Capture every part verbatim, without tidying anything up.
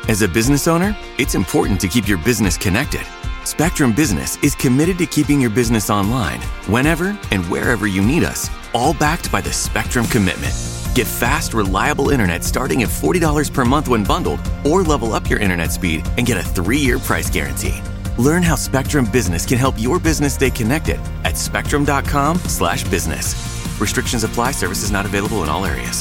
As a business owner, it's important to keep your business connected. Spectrum Business is committed to keeping your business online whenever and wherever you need us, all backed by the Spectrum Commitment. Get fast, reliable internet starting at forty dollars per month when bundled, or level up your internet speed and get a three-year price guarantee. Learn how Spectrum Business can help your business stay connected at spectrum.com slash business. Restrictions apply. Services not available in all areas.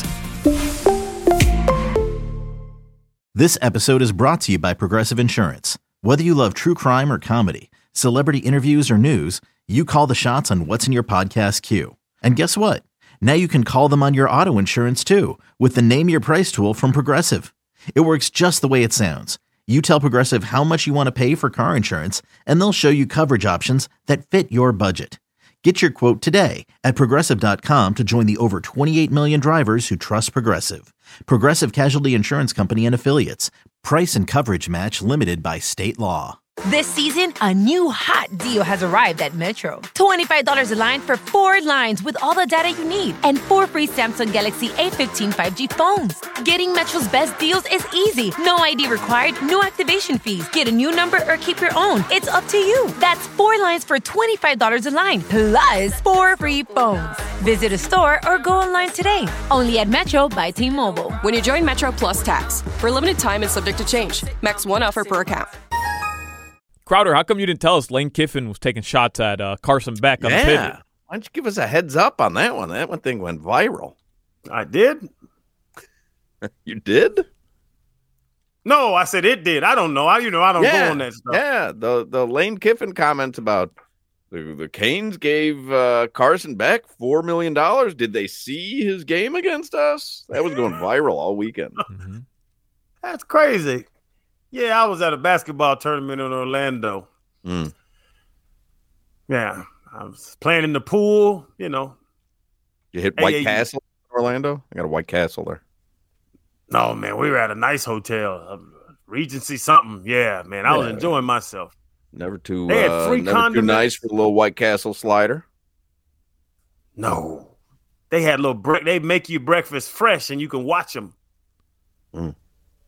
This episode is brought to you by Progressive Insurance. Whether you love true crime or comedy, celebrity interviews or news, you call the shots on what's in your podcast queue. And guess what? Now you can call them on your auto insurance too with the Name Your Price tool from Progressive. It works just the way it sounds. You tell Progressive how much you want to pay for car insurance, and they'll show you coverage options that fit your budget. Get your quote today at Progressive dot com to join the over twenty-eight million drivers who trust Progressive. Progressive Casualty Insurance Company and Affiliates. Price and coverage match limited by state law. This season, a new hot deal has arrived at Metro. twenty-five dollars a line for four lines with all the data you need and four free Samsung Galaxy A fifteen five G phones. Getting Metro's best deals is easy. No I D required, no activation fees. Get a new number or keep your own. It's up to you. That's four lines for twenty-five dollars a line, plus four free phones. Visit a store or go online today. Only at Metro by T-Mobile. When you join Metro Plus Tax. For a limited time and subject to change. Max one offer per account. Crowder, how come you didn't tell us Lane Kiffin was taking shots at uh, Carson Beck on yeah. the pivot? Why don't you give us a heads up on that one? That one thing went viral. I did? You did? No, I said it did. I don't know. I, you know, I don't yeah. go on that stuff. Yeah, the, the Lane Kiffin comments about the, the Canes gave uh, Carson Beck four million dollars. Did they see his game against us? That was going viral all weekend. Mm-hmm. That's crazy. Yeah, I was at a basketball tournament in Orlando. Mm. Yeah, I was playing in the pool, you know. You hit White A A U. Castle in Orlando? I got a White Castle there. No, man, we were at a nice hotel, uh, Regency something. Yeah, man, I was Yeah. enjoying myself. Never too, They had uh, free never too condiments. nice for the little White Castle slider. No, they had little bre- they make you breakfast fresh, and you can watch them. Mm.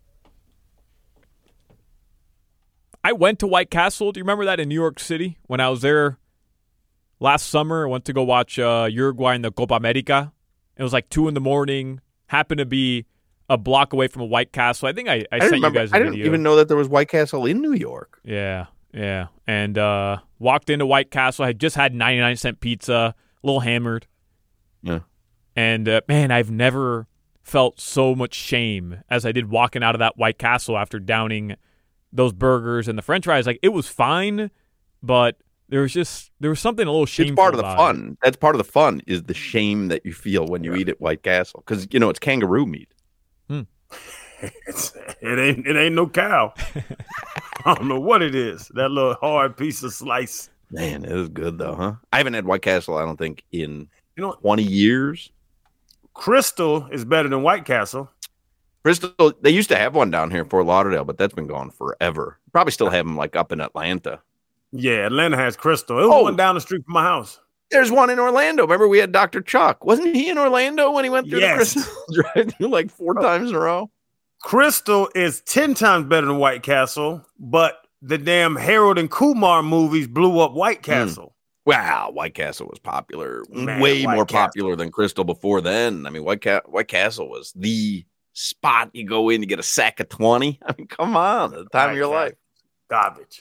I went to White Castle. Do you remember that in New York City when I was there last summer? I went to go watch uh, Uruguay in the Copa America. It was like two in the morning. Happened to be a block away from a White Castle. I think I, I, I sent remember, you guys a I didn't video. even know that there was White Castle in New York. Yeah, yeah. And uh, walked into White Castle. I had just had ninety-nine cent pizza, a little hammered. Yeah. And, uh, man, I've never felt so much shame as I did walking out of that White Castle after downing those burgers and the french fries. Like, it was fine, but there was just, there was something a little shameful. It's part of the about fun. it. That's part of the fun is the shame that you feel when you eat at White Castle. Because, you know, it's kangaroo meat. Hmm. It's, it ain't it ain't no cow. I don't know what it is. That little hard piece of slice. Man, it is good, though, huh? I haven't had White Castle, I don't think, in You know, twenty years. Crystal is better than White Castle. Bristol, they used to have one down here in Fort Lauderdale, but that's been gone forever. Probably still have them like up in Atlanta. Yeah, Atlanta has Crystal. It was Oh. one down the street from my house. There's one in Orlando. Remember we had Doctor Chuck. Wasn't he in Orlando when he went through Yes. the Crystal drive-thru like four times in a row? Crystal is ten times better than White Castle, but the damn Harold and Kumar movies blew up White Castle. Wow, White Castle was popular. Man, Way White more Castle. popular than Crystal before then. I mean, White, Ca- White Castle was the spot you go in to get a sack of twenty. I mean, come on, at the time White of your Castle. life. Garbage.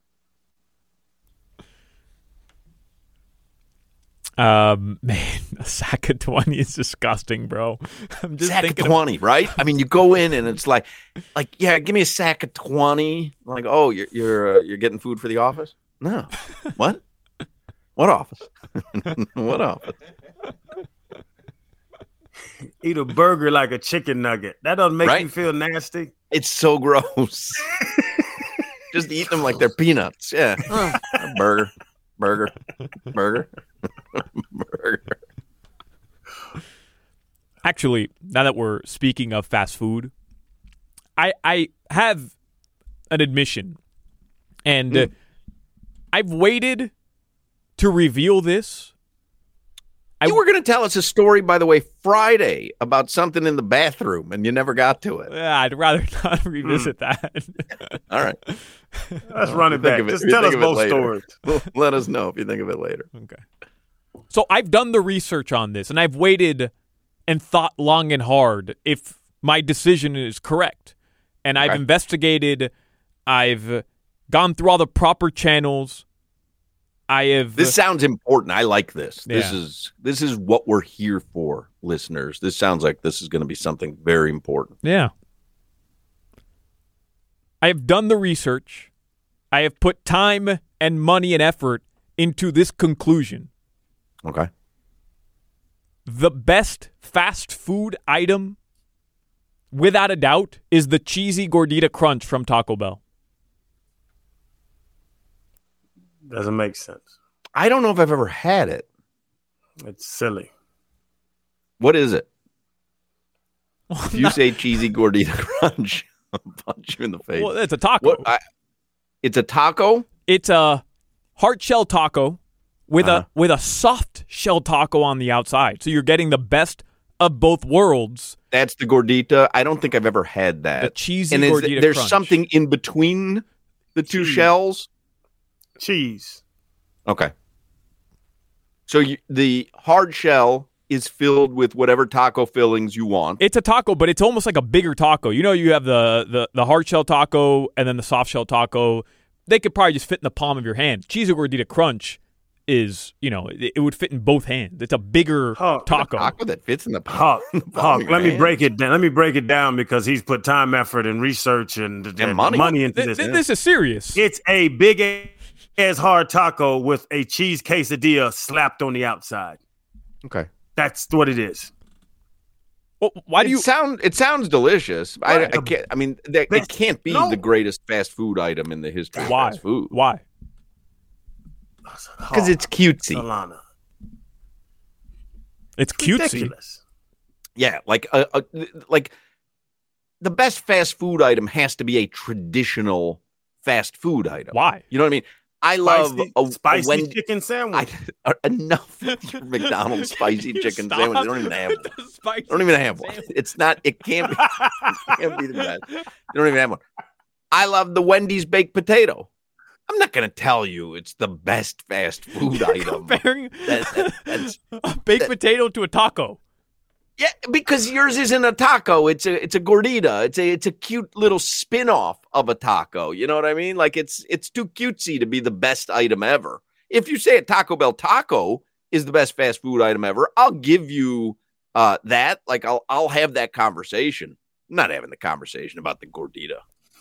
Um, man, a sack of twenty is disgusting, bro. I'm just sack of thinking twenty, right? I mean, you go in and it's like, like, yeah, give me a sack of twenty. Like, oh, you're you're uh, you're getting food for the office? No, what? What office? What office? Eat a burger like a chicken nugget. That doesn't make Right? you feel nasty. It's so gross. Just eat them like they're peanuts. Yeah, oh, a burger, burger, burger, burger. Actually, now that we're speaking of fast food, I I have an admission, and uh, I've waited to reveal this I, You were going to tell us a story, by the way, Friday about something in the bathroom, and you never got to it. yeah, I'd rather not revisit that. All right. Let's run it back. It, Just tell us both later. stories. Well, let us know if you think of it later. Okay. So I've done the research on this, and I've waited and thought long and hard if my decision is correct. And I've Okay. investigated. I've gone through all the proper channels. I have. This sounds important. I like this. This Yeah. is this is what we're here for, listeners. This sounds like this is going to be something very important. Yeah. I have done the research. I have put time and money and effort into this conclusion. Okay. The best fast food item, without a doubt, is the cheesy gordita crunch from Taco Bell. Doesn't make sense. I don't know if I've ever had it. It's silly. What is it? If you say cheesy gordita crunch, I'll punch you in the face. Well, it's a taco. What? I, it's a taco? It's a hard shell taco with Uh-huh. a with a soft shell taco on the outside. So you're getting the best of both worlds. That's the gordita. I don't think I've ever had that. The cheesy and is, gordita there's crunch. something in between the two Cheese. shells? Cheese. Okay. So you, the hard shell is filled with whatever taco fillings you want. It's a taco, but it's almost like a bigger taco. You know, you have the, the, the hard shell taco and then the soft shell taco. They could probably just fit in the palm of your hand. Cheesy gordita crunch is, you know, it, it would fit in both hands. It's a bigger Huh. taco. Taco that fits in the Hawk, palm of Hawk, your let me hand. break it down. Let me break it down because he's put time, effort, and research and, and money. money into Th- this. th- this is serious. It's a big ass hard taco with a cheese quesadilla slapped on the outside. Okay. That's what it is. Well, why do it you? sound it sounds delicious. I, Right. I can't I mean that, it Best- can't be no. the greatest fast food item in the history Why? of fast food. Why? Because it's cutesy. Alana. It's cutesy. Ridiculous. Yeah, like a, a like the best fast food item has to be a traditional fast food item. Why? You know what I mean? I love Spicy, a, a spicy Wendy- chicken sandwich. I, enough with your McDonald's spicy You chicken stop sandwich. They don't even have with one. the spicy They don't even have one. sandwich. It's not. It can't be. It can't be the best. They don't even have one. I love the Wendy's baked potato. I'm not going to tell you it's the best fast food You're item. comparing That- that- that's- a baked that- potato to a taco. Yeah, because yours isn't a taco. It's a it's a gordita. It's a it's a cute little spin-off of a taco. You know what I mean? Like it's it's too cutesy to be the best item ever. If you say a Taco Bell taco is the best fast food item ever, I'll give you uh, that. Like I'll I'll have that conversation. I'm not having the conversation about the gordita.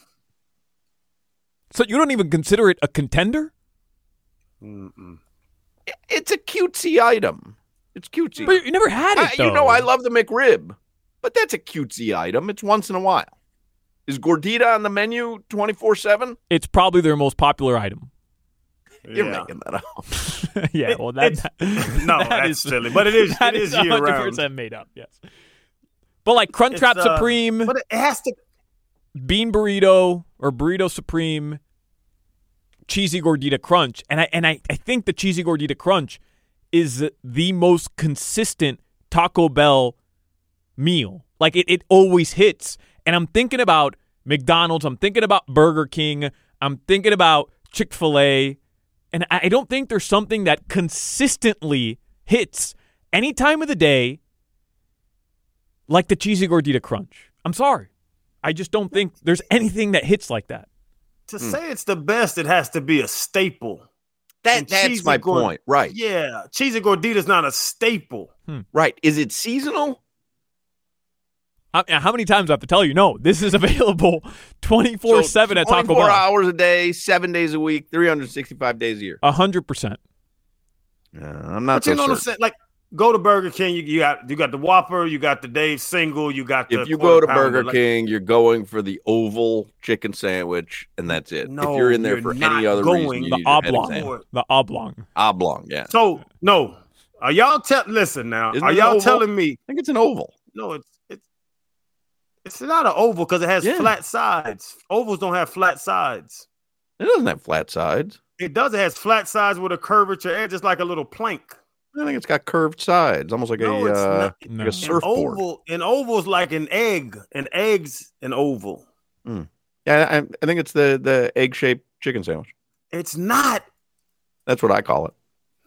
So you don't even consider it a contender? Mm-mm. It- It's a cutesy item. It's cutesy. But you never had it, I- though. you know, I love the McRib, but that's a cutesy item. It's once in a while. Is gordita on the menu twenty-four seven? It's probably their most popular item. You're Yeah. making that up. yeah, well, that, It's- that- no, that that's is- silly. But it is that it is is year one hundred round. percent made up, yes. But like Crunchwrap It's, uh, Supreme, But it has to. Bean Burrito, or Burrito Supreme, Cheesy Gordita Crunch, and I and I, I think the Cheesy Gordita Crunch is the most consistent Taco Bell meal. Like it, it always hits. And I'm thinking about McDonald's, I'm thinking about Burger King, I'm thinking about Chick-fil-A, and I I don't think there's something that consistently hits any time of the day like the Cheesy Gordita Crunch. I'm sorry. I just don't think there's anything that hits like that. To say it's the best, it has to be a staple. That And that's cheesy my gord- point. Right. Yeah, cheesy gordita is not a staple. Right. Is it seasonal? I, how many times do I have to tell you? No, this is available twenty-four seven at Taco twenty-four Bell. hours a day, seven days a week, three hundred sixty-five days a year. one hundred percent. Uh, I'm not But so you know what I'm certain. saying? Like, go to Burger King. You, you got you got the Whopper. You got the Dave Single. You got the If you quarter go to pounder, Burger like- King, you're going for the oval chicken sandwich, and that's it. No, if you're in there you're for not any other going. reason, you The need your head oblong. examined. The oblong. Oblong, yeah. So no, are y'all tell? Listen now, Isn't are it y'all oval? telling me? I think it's an oval. No, it's it's it's not an oval because it has Yeah. flat sides. Ovals don't have flat sides. It doesn't have flat sides. It does. It has flat sides with a curvature edge, just like a little plank. I think it's got curved sides, almost like No, a it's uh, not. like No. a An surfboard. Oval, an oval's like an egg. An egg's an oval. Mm. Yeah, I, I think it's the the egg shaped chicken sandwich. It's not. That's what I call it.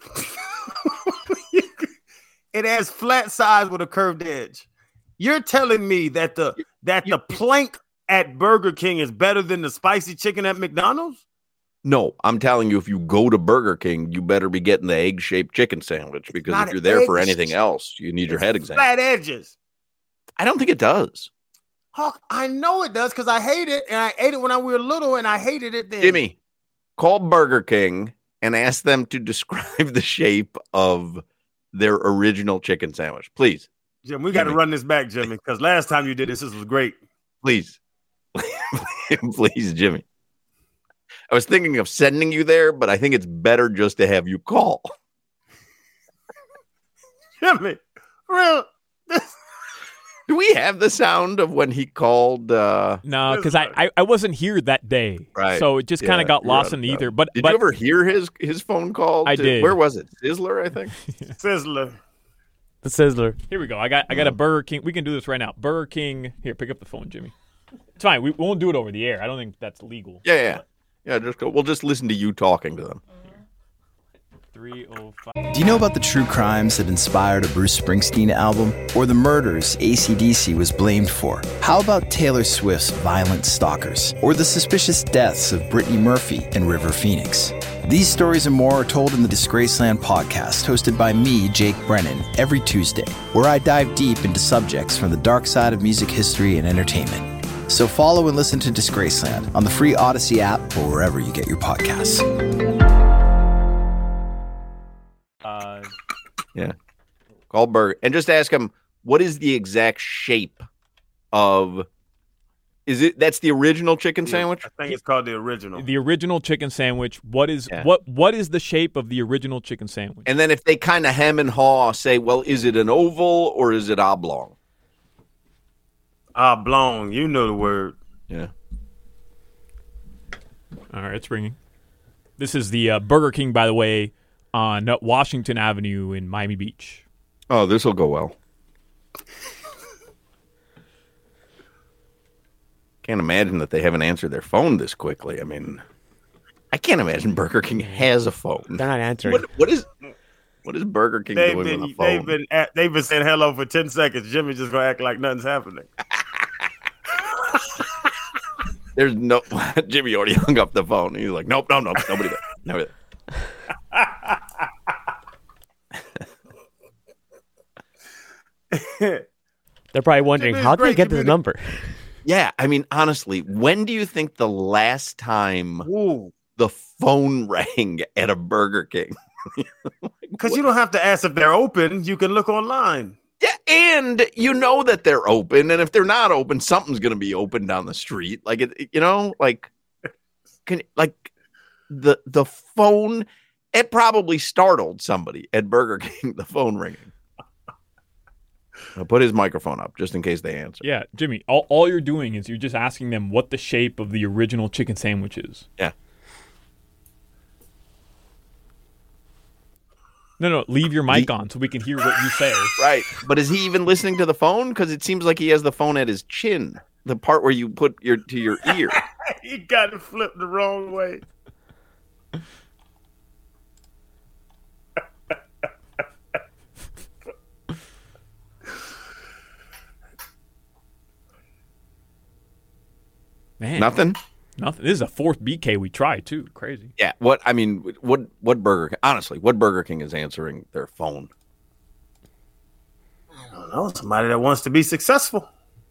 It has flat sides with a curved edge. You're telling me that the that the plank at Burger King is better than the spicy chicken at McDonald's? No, I'm telling you, if you go to Burger King, you better be getting the egg shaped chicken sandwich because not if you're an there for egg anything sh- else, you need your head examined. Flat edges. I don't think it does. Hawk, I know it does because I hate it, and I ate it when I was little, and I hated it then. Jimmy, call Burger King and ask them to describe the shape of their original chicken sandwich, please. Jim, we got to Jimmy. run this back, Jimmy, because last time you did this, this was great. Please. Please, Jimmy. I was thinking of sending you there, but I think it's better just to have you call. Jimmy, real. This, Do we have the sound of when he called? Uh, No, because I, I I wasn't here that day, Right. so it just kind Yeah, of got you're lost out in of the town. ether. But did but you ever hear his his phone call? I to- did. Where was it? Sizzler, I think. Sizzler. The Sizzler. here we go. I got I got a Burger King. We can do this right now. Burger King. Here, pick up the phone, Jimmy. It's fine. We won't do it over the air. I don't think that's legal. Yeah, yeah, yeah. Just go. We'll just listen to you talking to them. Three oh five. Do you know about the true crimes that inspired a Bruce Springsteen album? Or the murders A C D C was blamed for? How about Taylor Swift's Violent Stalkers? Or the suspicious deaths of Brittany Murphy and River Phoenix? These stories and more are told in the Disgraceland podcast, hosted by me, Jake Brennan, every Tuesday, where I dive deep into subjects from the dark side of music history and entertainment. So follow and listen to Disgraceland on the free Odyssey app or wherever you get your podcasts. Uh, Yeah. Call Burger and just ask him what is the exact shape of. Is it that's the original chicken sandwich? I think it's called the original. the original chicken sandwich. What is Yeah. what what is the shape of the original chicken sandwich? And then if they kind of hem and haw, say, well, is it an oval or is it oblong? Oblong. You know the word. Yeah. All right, it's ringing. This is the uh, Burger King, by the way, on Washington Avenue in Miami Beach. Oh, this will go well. Can't imagine that they haven't answered their phone this quickly. I mean, I can't imagine Burger King has a phone. They're not answering. What, what is what is Burger King They've doing been with a phone? they've been at, they've been saying hello for ten seconds. Jimmy's just gonna act like nothing's happening. There's no Jimmy already hung up the phone. He's like, nope, no, no, nobody there. Nobody there. They're probably wondering, Jimmy's how did they great. get this Jimmy- number? Yeah, I mean, honestly, when do you think the last time Ooh. the phone rang at a Burger King? Because you don't have to ask if they're open. You can look online. Yeah, and you know that they're open, and if they're not open, something's going to be open down the street. Like it, you know, like can like the the phone. It probably startled somebody at Burger King. The phone ringing. I'll put his microphone up just in case they answer. Yeah, Jimmy, all, all you're doing is you're just asking them what the shape of the original chicken sandwich is. Yeah. No, no, leave your mic on so we can hear what you say. Right, but is he even listening to the phone? Because it seems like he has the phone at his chin, the part where you put your to your ear. He got it flipped the wrong way. Man, Nothing. nothing. This is a fourth B K we tried, too. Crazy. Yeah. What I mean, what what Burger King? Honestly, what Burger King is answering their phone? I don't know. Somebody that wants to be successful.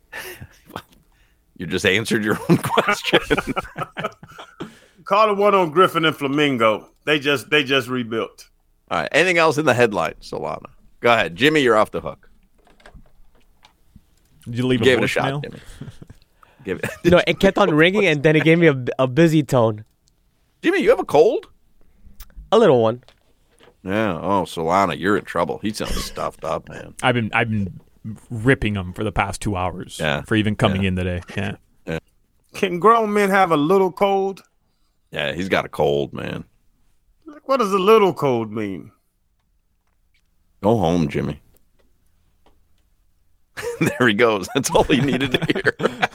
You just answered your own question. Call the one on Griffin and Flamingo. They just they just rebuilt. All right. Anything else in the headlines, Solana? Go ahead, Jimmy. You're off the hook. Did you leave Give a it a shot, voicemail? Jimmy. Give it. No, it kept on ringing, and then it gave me a, a busy tone. Jimmy, you have a cold? A little one. Yeah. Oh, Solana, you're in trouble. He sounds stuffed up, man. I've been I've been ripping him for the past two hours Yeah. for even coming Yeah. in today. Yeah. Can grown men have a little cold? Yeah, he's got a cold, man. Like, what does a little cold mean? Go home, Jimmy. There he goes. That's all he needed to hear.